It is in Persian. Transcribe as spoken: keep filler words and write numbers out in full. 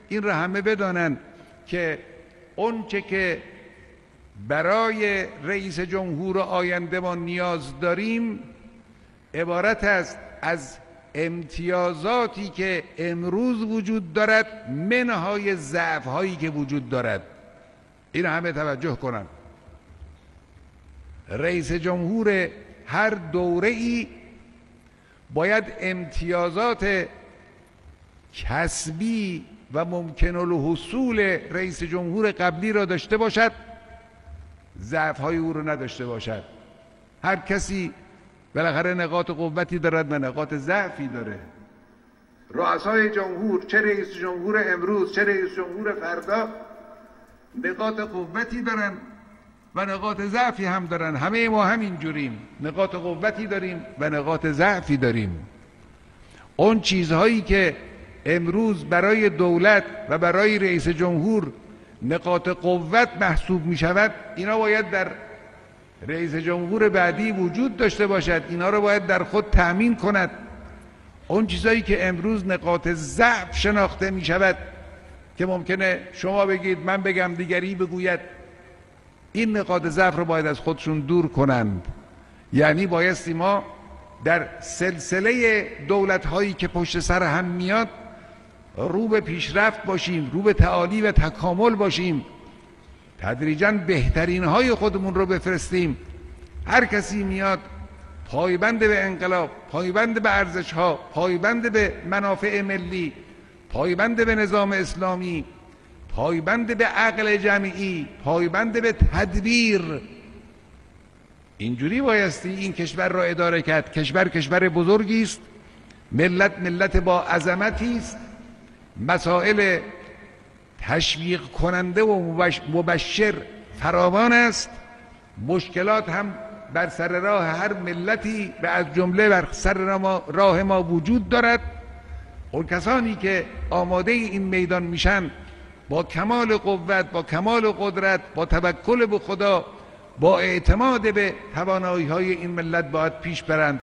این را همه بدانن که اون چه که برای رئیس جمهور آینده ما نیاز داریم عبارت است از امتیازاتی که امروز وجود دارد منهای ضعف هایی که وجود دارد. این همه توجه کنن. رئیس جمهور هر دوره ای باید امتیازات کسبی و ممکن الحصول رئیس جمهور قبلی را داشته باشد، ضعف های او را نداشته باشد. هر کسی بالاخره نقاط قوتی دارد و نقاط ضعفی داره. رؤسای جمهور، چه رئیس جمهور امروز چه رئیس جمهور فردا، نقاط قوتی دارن و نقاط ضعفی هم دارن. همه ما همین جوریم، نقاط قوتی داریم و نقاط ضعفی داریم. اون چیزهایی که امروز برای دولت و برای رئیس جمهور نقاط قوت محسوب می شود، اینا باید در رئیس جمهور بعدی وجود داشته باشد. اینا رو باید در خود تأمین کند. اون چیزایی که امروز نقاط ضعف شناخته می شود که ممکنه شما بگید، من بگم، دیگری بگوید، این نقاط ضعف رو باید از خودشون دور کنند. یعنی بایستی ما در سلسله دولت هایی که پشت سر هم میاد رو به پیشرفت باشیم، رو به تعالی و تکامل باشیم، تدریجاً بهترین های خودمون رو بفرستیم. هر کسی میاد پایبند به انقلاب، پایبند به ارزش ها، پایبند به منافع ملی، پایبند به نظام اسلامی، پایبند به عقل جمعی، پایبند به تدبیر. اینجوری بایستی این کشور را اداره کرد. کشور کشور بزرگی است، ملت ملت با عظمتی است، مسائل تشویق کننده و مبشر فراوان است. مشکلات هم بر سر راه هر ملتی و از جمله بر سر راه ما وجود دارد. اون کسانی که آماده این میدان میشن با کمال قوت، با کمال قدرت، با توکل به خدا، با اعتماد به توانایی های این ملت باید پیش برند.